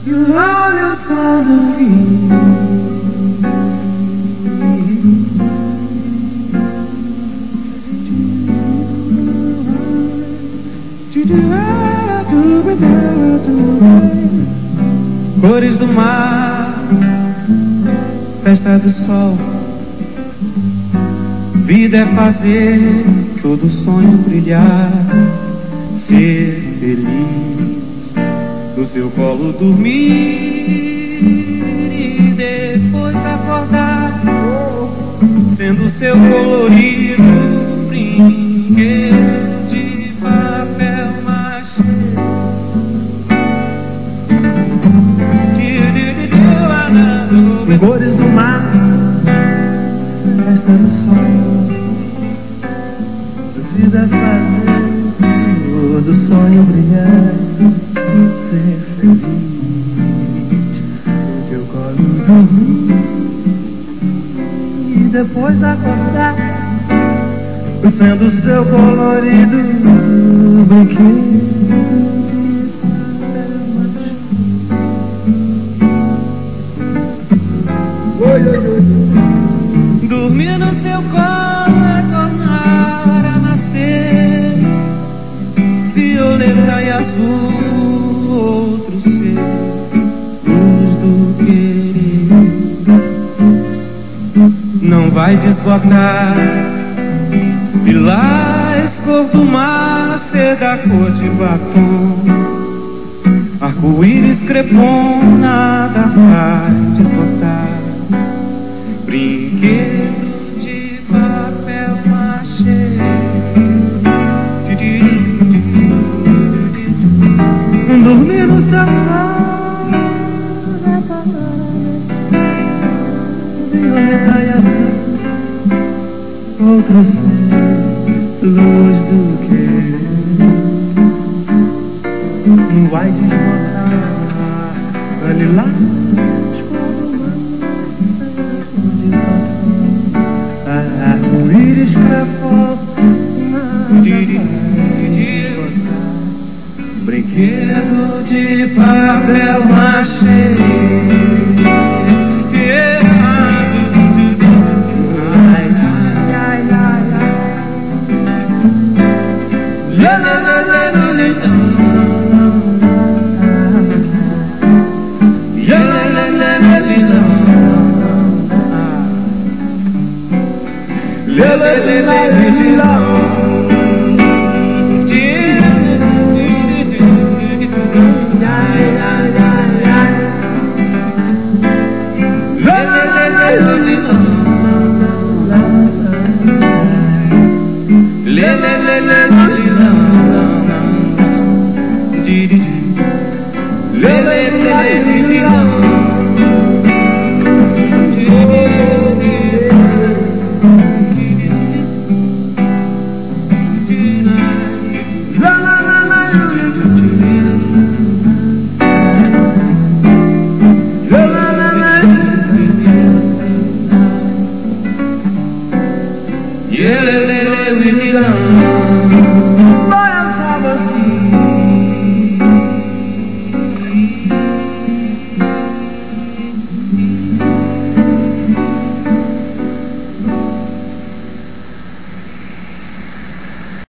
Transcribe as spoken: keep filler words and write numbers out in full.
e o olho só do fim. Cores do mar, festa do sol. Vida é fazer todo sonho brilhar, ser feliz, no seu colo dormir e depois acordar, sendo seu colorido brinquedo de papel machê. Cores do mar, festa do sol. Vida fazer todo sonho brilhar, ser feliz, no teu colo dormir e depois acordar, sendo seu colorido brinquedo. Dormir no seu colo é tornar a nascer violeta e azul, outro ser, luz do querer. Não vai desbotar lilás, cor do mar, ser da cor de batom, arco-íris, crepom, nada vai desbotar. Brinquedo de papel machê. Dormir no sofá, violeta e azul, outro ser, luz do querer. Não vai desbotar lilás, arco-íris, crepom, brinquedo de papel machê. Ai, ai, ai, ai, ai. Lê, lê, lê, lê, lê, lê. Lê, lê, lê, lê, lê, lê. Lê, lê, lê, lê, lê. Lê, lê, lê, lê, lê.